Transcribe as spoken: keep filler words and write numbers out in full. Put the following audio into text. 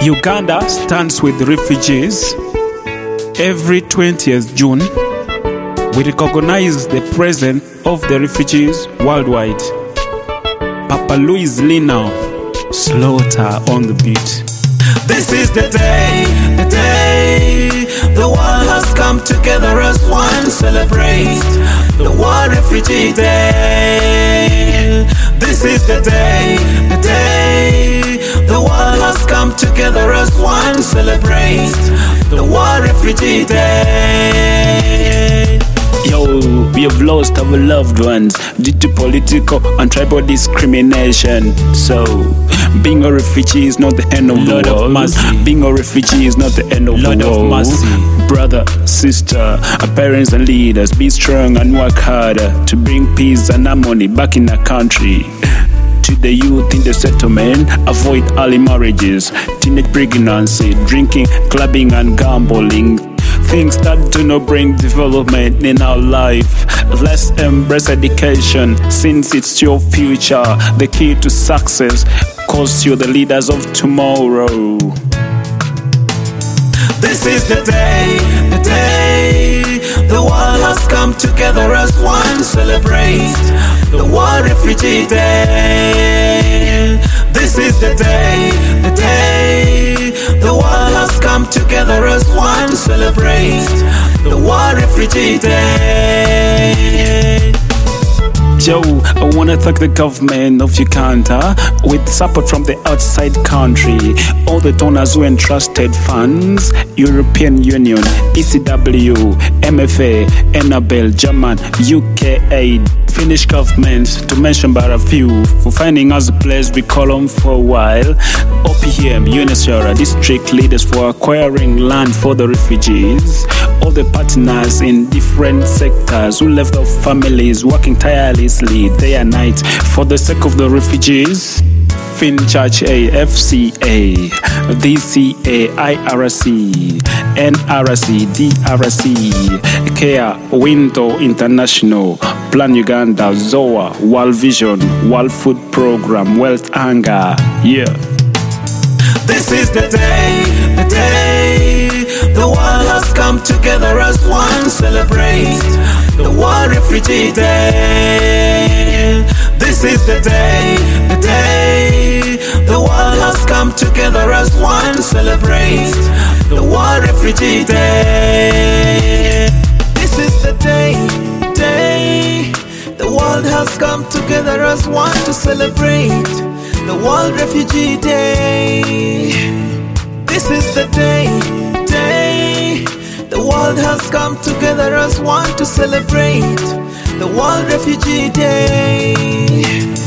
Uganda stands with refugees. Every twentieth June, we recognize the presence of the refugees worldwide. Papa Louis Lino, Slaughter on the beat. This is the day, the day the world has come together as one. Celebrate the World Refugee Day. This is the day, the day the world has come together as one. Celebrate the World Refugee Day. Yo, we have lost our loved ones due to political and tribal discrimination. So, being a refugee is not the end of Lord the world. Of being a refugee is not the end of Lord the of world. mercy. Brother, sister, our parents and leaders, be strong and work harder to bring peace and harmony back in our country. To the youth in the settlement, avoid early marriages, teenage pregnancy, drinking, clubbing and gambling. Things that do not bring development in our life. Let's embrace education, since it's your future, the key to success, cause you're the leaders of tomorrow. This is the day, the day the world has come together as one. Celebrate the World Refugee Day. This is the day, the day the world has come together as one. Celebrate the World Refugee Day. Yo, I wanna thank the government of Uganda with support from the outside country, all the donors who entrusted funds, European Union, E C W, M F A, Enabel, German, U K aid, Finnish government, to mention but a few, for finding us a place we call home for a while, O P M, UNHCR, district leaders for acquiring land for the refugees, all the partners in different sectors who left their families working tirelessly day and night for the sake of the refugees. Finchurch A, F C A, D C A, I R C, N R C, D R C, Care, Window International, Plan Uganda, ZOA, World Vision, World Food Program, Wealth Hunger. Yeah. This is the day, the day the world has come together as one. Celebrate the World Refugee Day. This is the day, the day the world has come together as one. Celebrate the World Refugee Day. This is the day, day the world has come together as one to celebrate the World Refugee Day. This is the day, day the world has come together as one to celebrate the World Refugee Day.